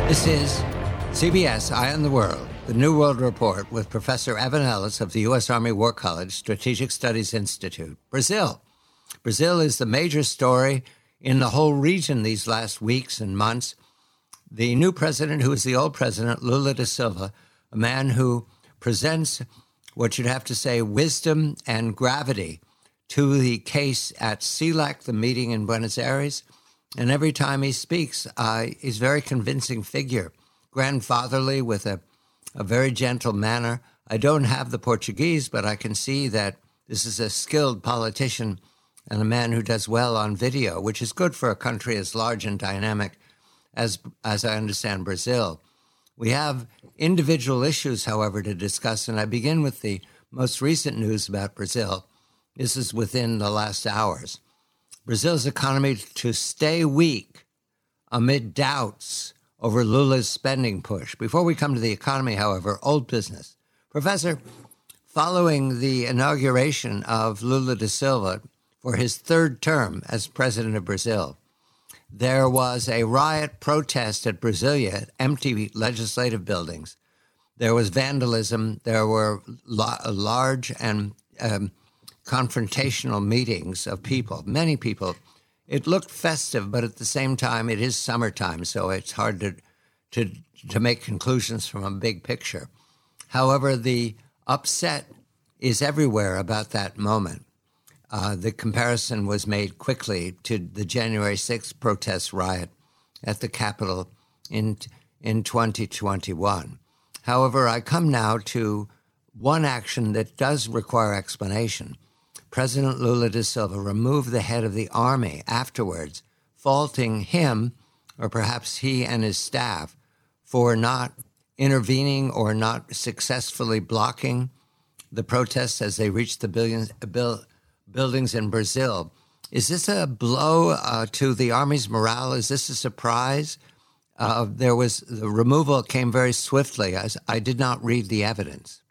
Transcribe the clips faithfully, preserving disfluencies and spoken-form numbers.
This is C B S Eye on the World, the New World Report with Professor Evan Ellis of the U S Army War College Strategic Studies Institute. Brazil. Brazil is the major story in the whole region these last weeks and months. The new president, who is the old president, Lula da Silva, a man who presents what you'd have to say wisdom and gravity to the case at CELAC, the meeting in Buenos Aires. And every time he speaks, uh, he's a very convincing figure, grandfatherly with a, a very gentle manner. I don't have the Portuguese, but I can see that this is a skilled politician and a man who does well on video, which is good for a country as large and dynamic as, as I understand Brazil. We have individual issues, however, to discuss, and I begin with the most recent news about Brazil. This is within the last hours. Brazil's economy to stay weak amid doubts over Lula's spending push. Before we come to the economy, however, old business. Professor, following the inauguration of Lula da Silva for his third term as president of Brazil, there was a riot protest at Brasilia, empty legislative buildings. There was vandalism. There were la- large and um, confrontational meetings of people, many people. It looked festive, but at the same time, it is summertime, so it's hard to to to make conclusions from a big picture. However, the upset is everywhere about that moment. Uh, the comparison was made quickly to the January sixth protest riot at the Capitol in in twenty twenty-one. However, I come now to one action that does require explanation. President Lula da Silva removed the head of the army afterwards, faulting him, or perhaps he and his staff, for not intervening or not successfully blocking the protests as they reached the billions, bil, buildings in Brazil. Is this a blow uh, to the Army's morale? Is this a surprise? Uh, there was the removal came very swiftly. As I did not read the evidence.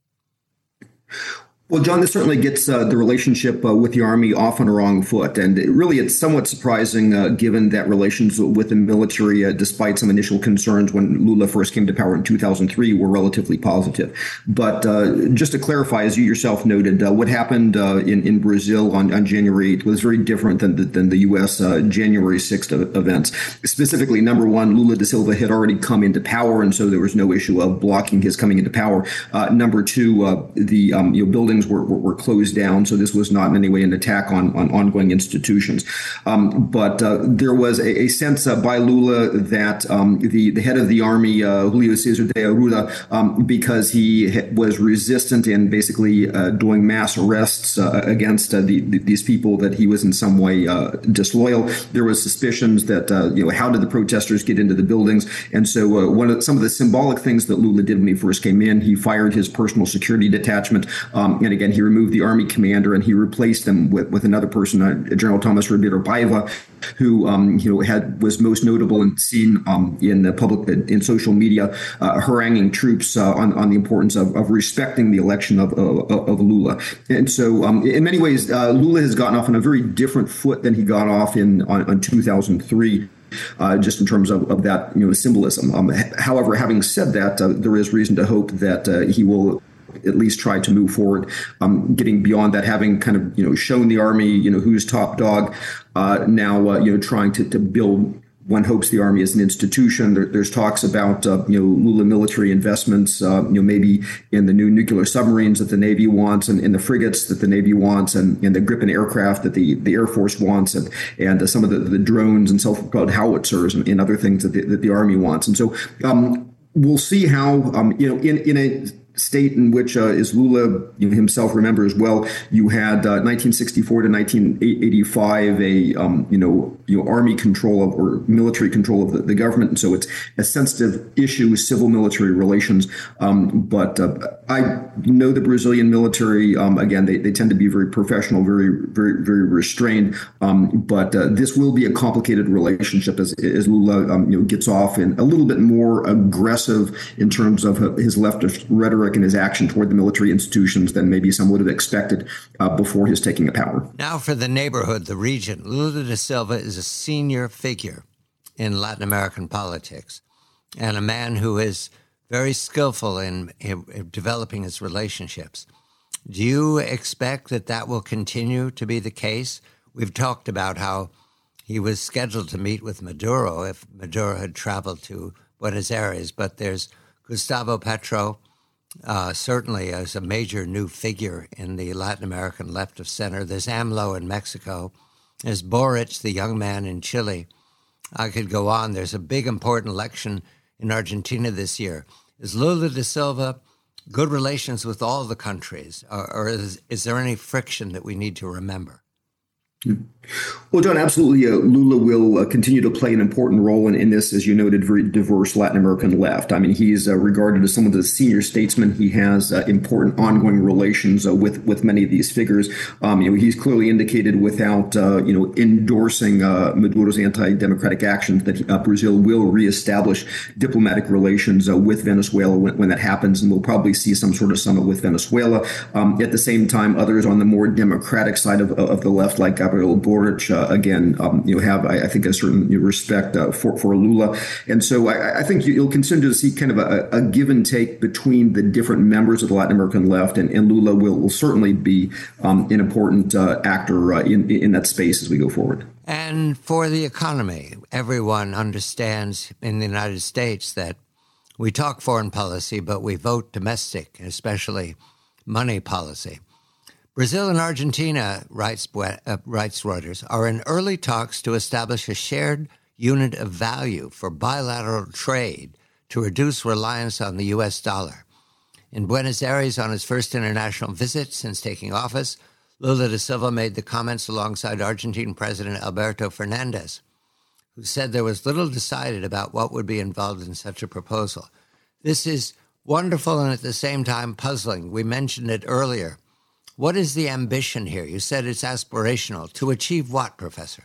Well, John, this certainly gets uh, the relationship uh, with the Army off on a wrong foot. And it really, it's somewhat surprising, uh, given that relations with the military, uh, despite some initial concerns when Lula first came to power in two thousand three, were relatively positive. But uh, just to clarify, as you yourself noted, uh, what happened uh, in, in Brazil on, on January eighth was very different than the, than the U S uh, January sixth events. Specifically, number one, Lula da Silva had already come into power, and so there was no issue of blocking his coming into power. Uh, number two, uh, the um, you know, building Were, were, were closed down, so this was not in any way an attack on, on ongoing institutions. Um, but uh, there was a, a sense uh, by Lula that um, the, the head of the army, uh, Julio César de Arruda, um, because he ha- was resistant in basically uh, doing mass arrests uh, against uh, the, the, these people, that he was in some way uh, disloyal. There was suspicions that, uh, you know, how did the protesters get into the buildings? And so uh, one of some of the symbolic things that Lula did when he first came in, he fired his personal security detachment. Um, And again, he removed the army commander and he replaced them with, with another person, uh, General Thomas Ribeiro Paiva, who um, you know had was most notable and seen um, in the public in social media, uh, haranguing troops uh, on on the importance of, of respecting the election of of, of Lula. And so, um, in many ways, uh, Lula has gotten off on a very different foot than he got off in on, on two thousand three. Uh, just in terms of, of that, you know, symbolism. Um, however, having said that, uh, there is reason to hope that uh, he will at least try to move forward, um, getting beyond that, having kind of, you know, shown the army, you know, who's top dog, uh, now, uh, you know, trying to, to build, one hopes, the army as an institution. There, there's talks about, uh, you know, Lula military investments, uh, you know, maybe in the new nuclear submarines that the Navy wants, and in the frigates that the Navy wants, and in the Gripen aircraft that the, the Air Force wants, and and uh, some of the, the drones and self-propelled howitzers and, and other things that the, that the army wants. And so um, we'll see how, um, you know, in, in a state in which, uh, as Lula you know, himself remembers well, you had uh, nineteen sixty-four to nineteen eighty-five a um, you know you know army control of, or military control of the, the government, and so it's a sensitive issue, civil military relations. Um, but uh, I know the Brazilian military. Um, again, they, they tend to be very professional, very very very restrained. Um, but uh, this will be a complicated relationship as as Lula um, you know gets off in a little bit more aggressive in terms of his leftist rhetoric and his action toward the military institutions than maybe some would have expected uh, before his taking of power. Now for the neighborhood, the region. Lula da Silva is a senior figure in Latin American politics. and a man who is very skillful in, in, in developing his relationships. Do you expect that that will continue to be the case? We've talked about how he was scheduled to meet with Maduro if Maduro had traveled to Buenos Aires, but there's Gustavo Petro, uh, certainly as a major new figure in the Latin American left of center. There's AMLO in Mexico. There's Boric, the young man in Chile. I could go on. There's a big, important election in Argentina this year. Is Lula da Silva good relations with all the countries, or, or is, is there any friction that we need to remember? Well, John, absolutely. Uh, Lula will uh, continue to play an important role in, in this, as you noted, very diverse Latin American left. I mean, he's uh, regarded as some of the senior statesmen. He has uh, important ongoing relations uh, with with many of these figures. Um, you know, he's clearly indicated, without uh, you know endorsing uh, Maduro's anti-democratic actions, that uh, Brazil will reestablish diplomatic relations uh, with Venezuela when, when that happens, and we'll probably see some sort of summit with Venezuela. Um, at the same time, others on the more democratic side of, of the left, like Gabriel Boric, uh, again, um, you know, have, I, I think, a certain you know, respect uh, for, for Lula. And so I, I think you'll continue to see kind of a, a give and take between the different members of the Latin American left, and, and Lula will, will certainly be um, an important uh, actor uh, in, in that space as we go forward. And for the economy, everyone understands in the United States that we talk foreign policy, but we vote domestic, especially money policy. Brazil and Argentina, writes, uh, writes Reuters, are in early talks to establish a shared unit of value for bilateral trade to reduce reliance on the U S dollar. In Buenos Aires, on his first international visit since taking office, Lula da Silva made the comments alongside Argentine President Alberto Fernandez, who said there was little decided about what would be involved in such a proposal. This is wonderful and at the same time puzzling. We mentioned it earlier. What is the ambition here? You said it's aspirational. To achieve what, Professor?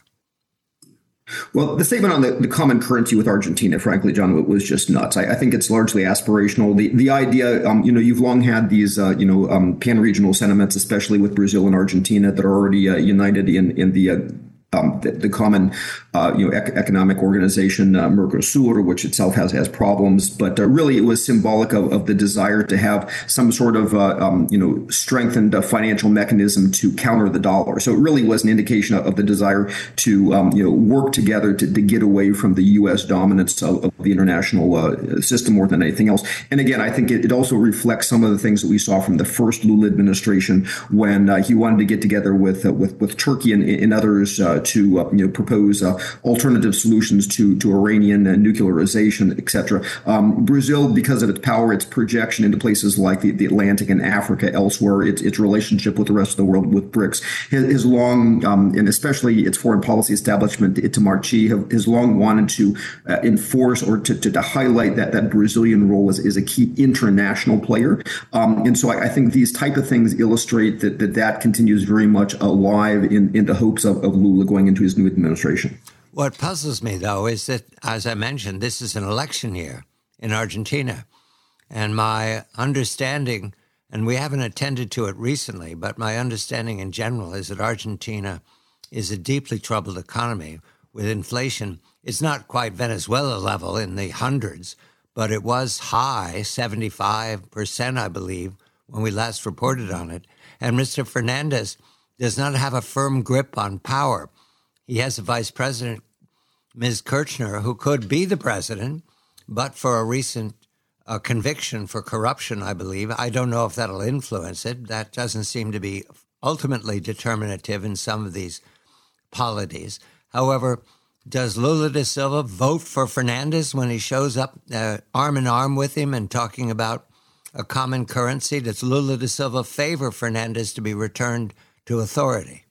Well, the statement on the, the common currency with Argentina, frankly, John, was just nuts. I, I think it's largely aspirational. The the idea, um, you know, you've long had these, uh, you know, um, pan-regional sentiments, especially with Brazil and Argentina, that are already uh, united in in the uh, Um, the, the common, uh, you know, ec- economic organization, uh, Mercosur, which itself has has problems, but uh, really it was symbolic of, of the desire to have some sort of, uh, um, you know, strengthened uh, financial mechanism to counter the dollar. So it really was an indication of, of the desire to, um, you know, work together to, to get away from the U S dominance of, of the international uh, system more than anything else. And again, I think it, it also reflects some of the things that we saw from the first Lula administration when uh, he wanted to get together with uh, with with Turkey and, and others. Uh, to uh, you know propose uh, alternative solutions to to Iranian uh, nuclearization, et cetera. Um, Brazil, because of its power, its projection into places like the, the Atlantic and Africa, elsewhere, its its relationship with the rest of the world, with BRICS, has, has long, um, and especially its foreign policy establishment, Itamaraty, have, has long wanted to uh, enforce or to, to to highlight that that Brazilian role as, as a key international player. Um, and so I, I think these type of things illustrate that that, that continues very much alive in, in the hopes of, of Lula going into his new administration. What puzzles me, though, is that, as I mentioned, this is an election year in Argentina. And my understanding, and we haven't attended to it recently, but my understanding in general is that Argentina is a deeply troubled economy with inflation. It's not quite Venezuela level in the hundreds, but it was high, seventy-five percent, I believe, when we last reported on it. And Mister Fernandez does not have a firm grip on power. He has a vice president, Miz Kirchner, who could be the president, but for a recent uh, conviction for corruption, I believe. I don't know if that'll influence it. That doesn't seem to be ultimately determinative in some of these polities. However, does Lula da Silva vote for Fernandez when he shows up uh, arm in arm with him and talking about a common currency? Does Lula da Silva favor Fernandez to be returned to authority?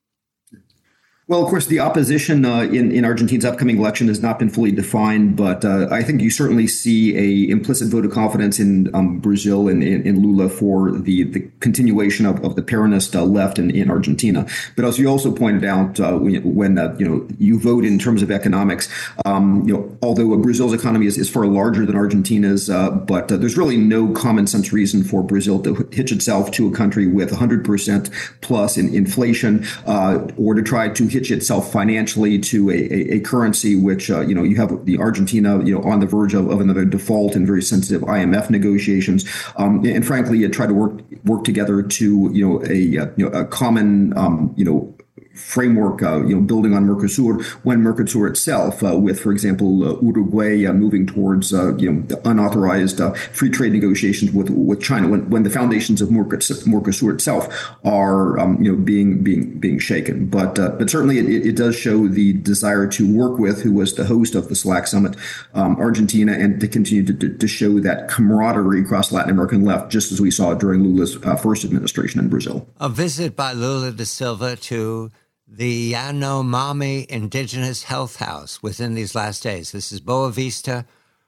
Well, of course, the opposition uh, in, in Argentina's upcoming election has not been fully defined, but uh, I think you certainly see a implicit vote of confidence in um, Brazil and in Lula for the, the continuation of, of the Peronist uh, left in, in Argentina. But as you also pointed out, uh, when, when uh, you know you vote in terms of economics, um, you know, although Brazil's economy is, is far larger than Argentina's, uh, but uh, there's really no common sense reason for Brazil to hitch itself to a country with one hundred percent plus in inflation uh, or to try to hitch hitch itself financially to a, a, a currency which, uh, you know, you have the Argentina, you know, on the verge of, of another default and very sensitive I M F negotiations. Um, and frankly, it tried to work work together to, you know, a, you know, a common, um, you know, framework, uh, you know, building on Mercosur, when Mercosur itself, uh, with, for example, uh, Uruguay uh, moving towards, uh, you know, unauthorized uh, free trade negotiations with with China, when, when the foundations of Mercosur itself are, um, you know, being being being shaken. But uh, but certainly it, it does show the desire to work with, who was the host of the SLAC summit, um, Argentina, and to continue to, to, to show that camaraderie across Latin American left, just as we saw during Lula's uh, first administration in Brazil. A visit by Lula da Silva to the Yanomami Indigenous Health House within these last days. This is Boa Vista,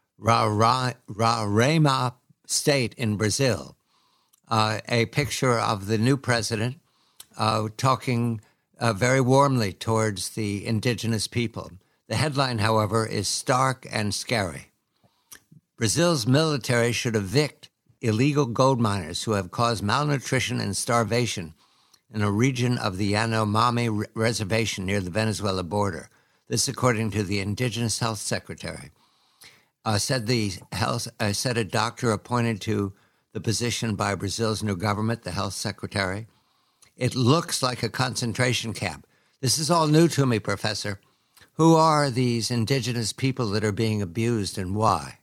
Roraima State in Brazil. Uh, a picture of the new president uh, talking uh, very warmly towards the indigenous people. The headline, however, is stark and scary. Brazil's military should evict illegal gold miners who have caused malnutrition and starvation in a region of the Yanomami Reservation near the Venezuela border. This, according to the Indigenous Health Secretary, uh, said the health uh, said a doctor appointed to the position by Brazil's new government, the health secretary. It looks like a concentration camp. This is all new to me, Professor. Who are these indigenous people that are being abused and why?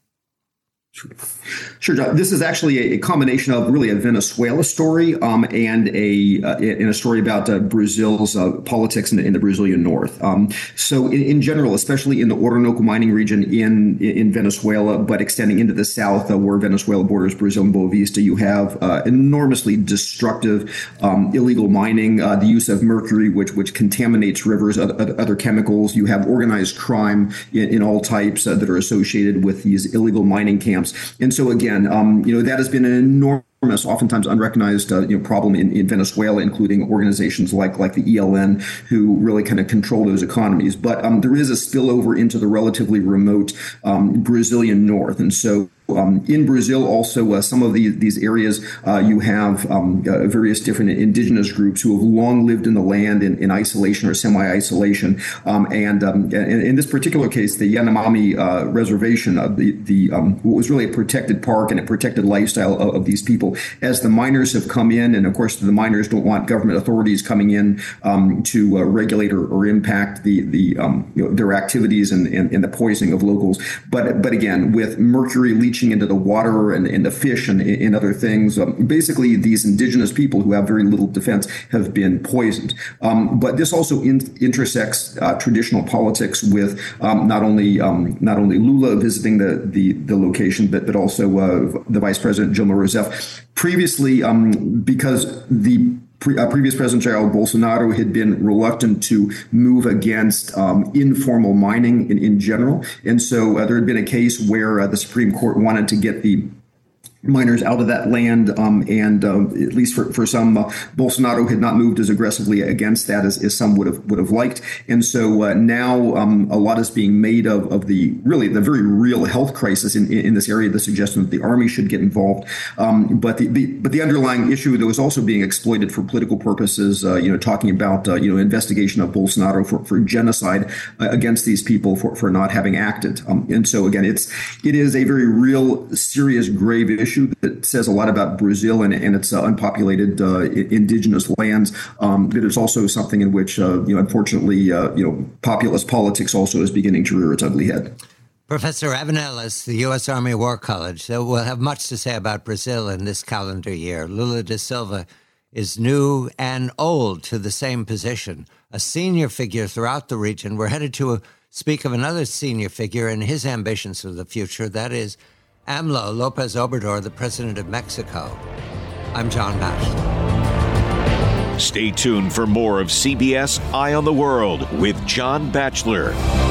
Sure, John. This is actually a, a combination of really a Venezuela story um, and a uh, in a story about uh, Brazil's uh, politics in the, in the Brazilian north. Um, so in, in general, especially in the Orinoco mining region in in Venezuela, but extending into the south uh, where Venezuela borders Brazil and Boa Vista, you have uh, enormously destructive um, illegal mining, uh, the use of mercury, which which contaminates rivers, other, other chemicals. You have organized crime in, in all types uh, that are associated with these illegal mining camps. And so, again, um, you know, that has been an enormous, oftentimes unrecognized, uh, you know, problem in, in Venezuela, including organizations like like the E L N, who really kind of control those economies. But um, there is a spillover into the relatively remote um, Brazilian north. And so Um, in Brazil, also, uh, some of the, these areas, uh, you have um, uh, various different indigenous groups who have long lived in the land in, in isolation or semi-isolation. Um, and um, in, in this particular case, the Yanomami uh, Reservation, uh, the, the um, what was really a protected park and a protected lifestyle of, of these people. As the miners have come in, and of course, the miners don't want government authorities coming in um, to uh, regulate or, or impact the, the um, you know, their activities and, and, and the poisoning of locals. But, but again, with mercury leaching into the water and, and the fish and, and other things. Um, basically, these indigenous people who have very little defense have been poisoned. Um, but this also in, intersects uh, traditional politics with um, not only um, not only Lula visiting the the, the location, but but also uh, the Vice President Dilma Rousseff. Previously, um, because the Pre, uh, previous President Jair Bolsonaro had been reluctant to move against um, informal mining in, in general. And so uh, there had been a case where uh, the Supreme Court wanted to get the miners out of that land, um, and uh, at least for, for some, uh, Bolsonaro had not moved as aggressively against that as, as some would have would have liked. And so uh, now um, a lot is being made of, of the really the very real health crisis in, in this area, the suggestion that the army should get involved. Um, but the, the but the underlying issue that was also being exploited for political purposes, uh, you know, talking about uh, you know investigation of Bolsonaro for, for genocide uh, against these people for, for not having acted. Um, and so again, it's it is a very real, serious, grave issue that says a lot about Brazil and, and its uh, unpopulated uh, indigenous lands. Um, but it's also something in which, uh, you know, unfortunately, uh, you know, populist politics also is beginning to rear its ugly head. Professor Evan Ellis, the U S Army War College, will have much to say about Brazil in this calendar year. Lula da Silva is new and old to the same position, a senior figure throughout the region. We're headed to a, speak of another senior figure and his ambitions for the future. That is AMLO, Lopez Obrador, the president of Mexico. I'm John Batchelor. Stay tuned for more of C B S Eye on the World with John Batchelor.